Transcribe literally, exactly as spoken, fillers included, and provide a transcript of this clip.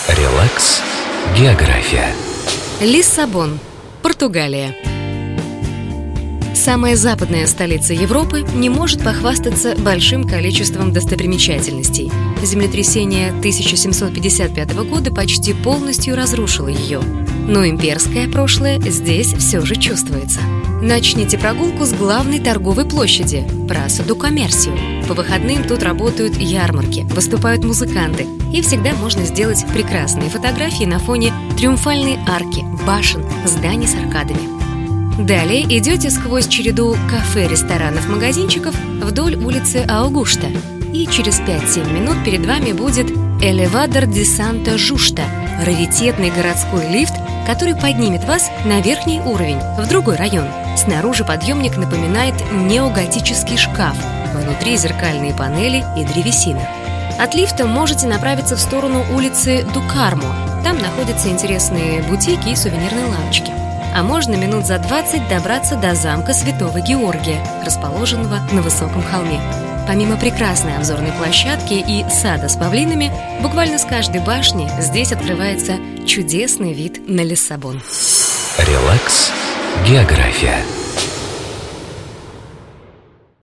Релакс. География. Лиссабон, Португалия. Самая западная столица Европы не может похвастаться большим количеством достопримечательностей. Землетрясение тысяча семьсот пятьдесят пятого года почти полностью разрушило ее. Но имперское прошлое здесь все же чувствуется. Начните прогулку с главной торговой площади – Праça do Comércio. По выходным тут работают ярмарки, выступают музыканты, и всегда можно сделать прекрасные фотографии на фоне триумфальной арки, башен, зданий с аркадами. Далее идете сквозь череду кафе, ресторанов, магазинчиков вдоль улицы Аугуста, и через пять-семь минут перед вами будет Elevador de Santa Justa – раритетный городской лифт, который поднимет вас на верхний уровень, в другой район. Снаружи подъемник напоминает неоготический шкаф, внутри зеркальные панели и древесина. От лифта можете направиться в сторону улицы Дукармо. Там находятся интересные бутики и сувенирные лавочки. А можно минут за двадцать добраться до замка Святого Георгия, расположенного на высоком холме. Помимо прекрасной обзорной площадки и сада с павлинами, буквально с каждой башни здесь открывается чудесный вид на Лиссабон. Релакс. География.